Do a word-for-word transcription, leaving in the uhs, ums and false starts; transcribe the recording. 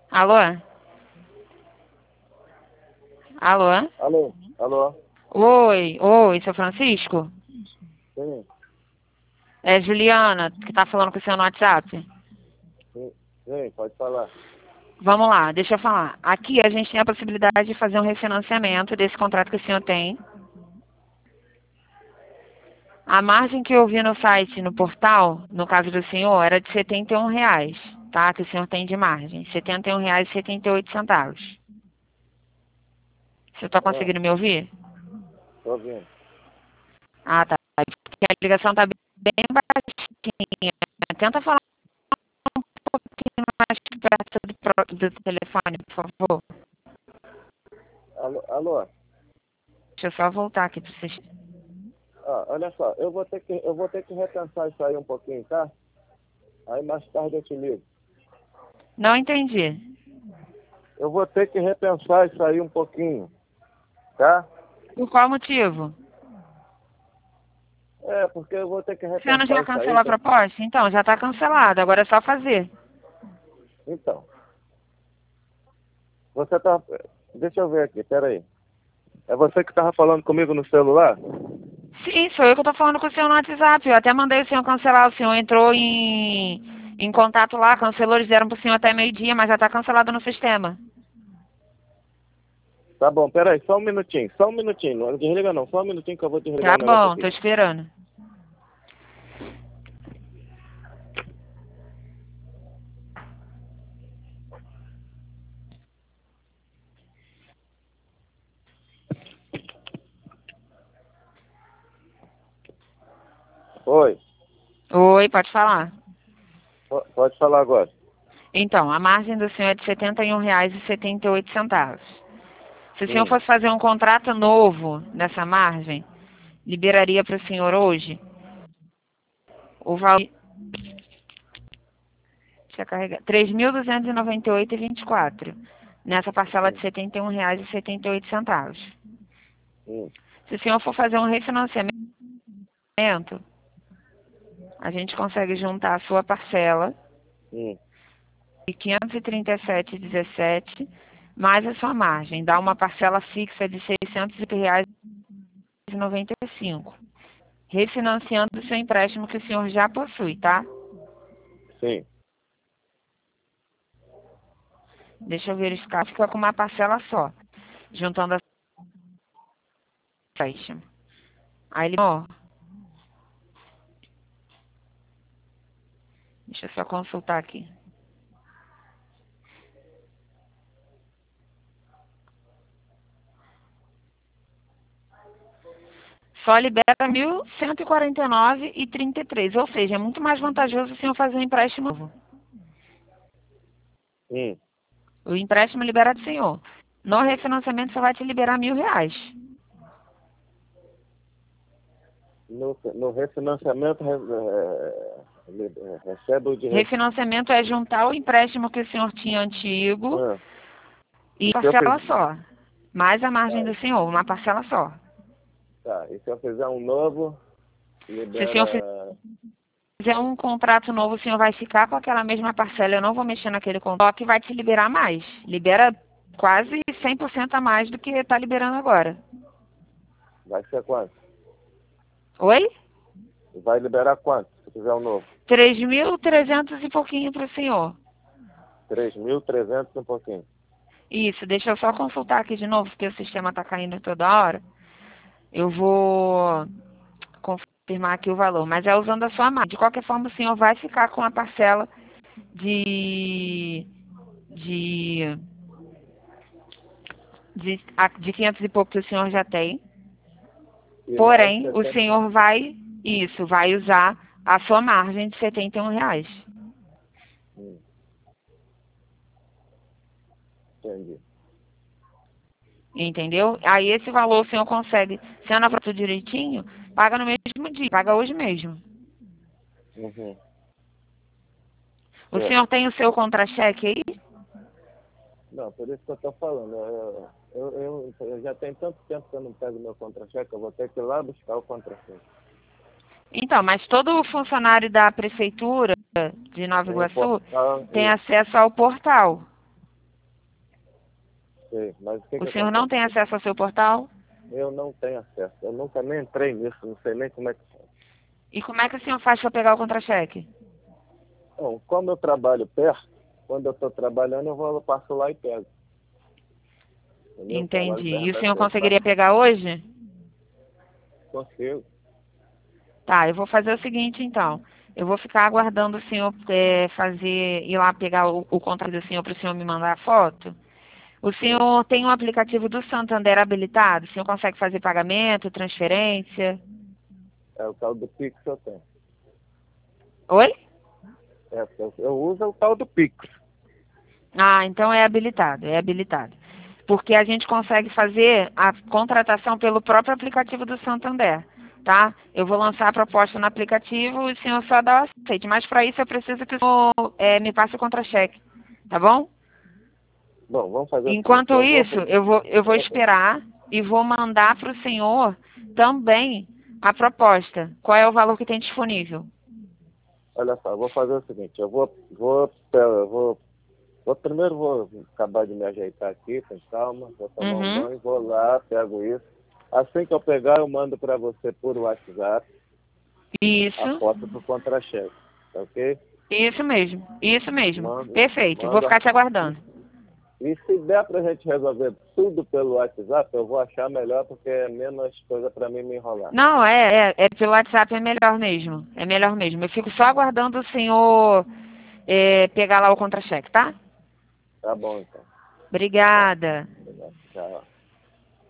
Alô? Alô? Alô? Alô? Oi, oi, seu Francisco? Sim, É Juliana, que tá falando com o senhor no WhatsApp. sim, sim, pode falar. Vamos lá, deixa eu falar. Aqui a gente tem a possibilidade de fazer um refinanciamento desse contrato que o senhor tem. A margem que eu vi no site, no portal, no caso do senhor, era de setenta e um reais, tá? Que o senhor tem de margem. setenta e um reais e setenta e oito centavos. Você tá Ah, conseguindo me ouvir? tô ouvindo. Ah, tá. Porque a ligação tá bem baixinha. Tenta falar um pouquinho mais perto do, pro- do telefone, por favor. Alô? Alô? Deixa eu só voltar aqui para vocês. Ah, olha só, eu vou ter que, eu vou ter que repensar isso aí um pouquinho, tá? Aí mais tarde eu te ligo. Não entendi. Eu vou ter que repensar isso aí um pouquinho, tá? Por qual motivo? É, porque eu vou ter que Você não repensar já isso aí. cancelou a Tá? proposta? Então, já está cancelado. Agora é só fazer. Então, você tá... Deixa eu ver aqui, peraí. É você que tava falando comigo no celular? Sim, sou eu que estou falando com o senhor no WhatsApp. Eu até mandei o senhor cancelar. O senhor entrou em, em contato lá, cancelou, eles deram para o senhor até meio-dia, mas já está cancelado no sistema. Tá bom, peraí, só um minutinho, só um minutinho. Não desliga não, só um minutinho que eu vou desligar Tá o negócio bom, aqui. estou esperando. Oi, Oi, pode falar. po- pode falar agora. Então, a margem do senhor é de setenta e um reais e setenta e oito centavos. Se o senhor Hum. fosse fazer um contrato novo nessa margem, liberaria para o senhor hoje o valor. Deixa eu carregar. três mil duzentos e noventa e oito reais e vinte e quatro centavos. Nessa parcela de Hum. setenta e um reais e setenta e oito centavos. Hum. Se o senhor for fazer um refinanciamento, a gente consegue juntar a sua parcela Hum. de quinhentos e trinta e sete reais e dezessete centavos mais a sua margem. Dá uma parcela fixa de seiscentos reais e noventa e cinco centavos. Refinanciando o seu empréstimo que o senhor já possui, tá? Sim. Deixa eu verificar. Fica com uma parcela só. Juntando a empréstimo. Aí ele, ó, deixa eu só consultar aqui. Só libera mil cento e quarenta e nove reais e trinta e três centavos. Ou seja, é muito mais vantajoso o senhor fazer um empréstimo novo. Hum. O empréstimo libera do senhor. No refinanciamento só vai te liberar mil reais. No, no refinanciamento re- é, é, recebe o de re- Refinanciamento é juntar o empréstimo que o senhor tinha antigo ah, e e se eu fiz, parcela só. Mais a margem tá, do senhor, uma parcela só. tá, e se eu fizer um novo, Se o senhor libera. fizer um contrato novo, o senhor vai ficar com aquela mesma parcela. Eu não vou mexer naquele contrato, só que vai te liberar mais. Libera quase cem por cento a mais do que está liberando agora. Vai ser quanto? Oi? Vai liberar quanto se fizer um novo? Três mil trezentos e pouquinho para o senhor. Três mil trezentos e um pouquinho. Isso, deixa eu só consultar aqui de novo, porque o sistema está caindo toda hora. Eu vou confirmar aqui o valor, mas é usando a sua margem. De qualquer forma, o senhor vai ficar com a parcela de, de, de, a- de quinhentos e pouco que o senhor já tem. E mais Porém, o setenta. senhor vai, isso, vai usar a sua margem de setenta e um reais. Hum, entendi. Entendeu? Aí esse valor o senhor consegue, sendo aprovado direitinho, paga no mesmo dia, paga hoje mesmo. Uhum. O Certo. senhor tem o seu contra-cheque aí? Não, por isso que eu estou falando. Eu, eu, eu, eu já tenho tanto tempo que eu não pego meu contra-cheque, eu vou ter que ir lá buscar o contra-cheque. Então, mas todo funcionário da prefeitura de Nova Tem o Iguaçu portal tem e acesso ao portal. Sei, mas o que O que senhor não acontece? tem acesso ao seu portal? Eu não tenho acesso. Eu nunca nem entrei nisso, não sei nem como é que faz. E como é que o senhor faz para pegar o contra-cheque? Bom, como eu trabalho perto, quando eu estou trabalhando, eu vou, eu passo lá e pego. Entendeu? Eu trabalho Entendi. E perto o da senhor sede, passo, conseguiria pegar hoje? consigo. Tá, eu vou fazer o seguinte então. Eu vou ficar aguardando o senhor é, fazer, ir lá pegar o, o contrato do senhor para o senhor me mandar a foto. O Sim. senhor tem um aplicativo do Santander habilitado? O senhor consegue fazer pagamento, transferência? É o tal do Pix que eu tenho. Oi? É, eu, eu uso o tal do Pix. Ah, então é habilitado, é habilitado. Porque a gente consegue fazer a contratação pelo próprio aplicativo do Santander, tá? Eu vou lançar a proposta no aplicativo e o senhor só dá o aceite. Mas para isso eu preciso que o senhor é, me passe o contra-cheque, tá bom? Bom, vamos fazer o seguinte, Enquanto eu vou... isso, eu vou, eu vou esperar e vou mandar para o senhor também a proposta. Qual é o valor que tem disponível? Olha só, eu vou fazer o seguinte, eu vou, vou, eu vou, vou primeiro vou acabar de me ajeitar aqui, com calma, vou tomar um Uhum. banho, vou lá, pego isso. Assim que eu pegar, eu mando para você por WhatsApp a Isso, foto do contra-cheque, tá ok? isso mesmo, isso mesmo. Mando, Perfeito, eu vou mando. a- ficar te E, aguardando. e se der pra gente resolver tudo pelo WhatsApp, eu vou achar melhor, porque é menos coisa para mim me enrolar. Não, é, é, é pelo WhatsApp é melhor mesmo. É melhor mesmo. Eu fico só aguardando o senhor é, pegar lá o contra-cheque, tá? Tá bom, então. Tchau. Obrigada. Tchau.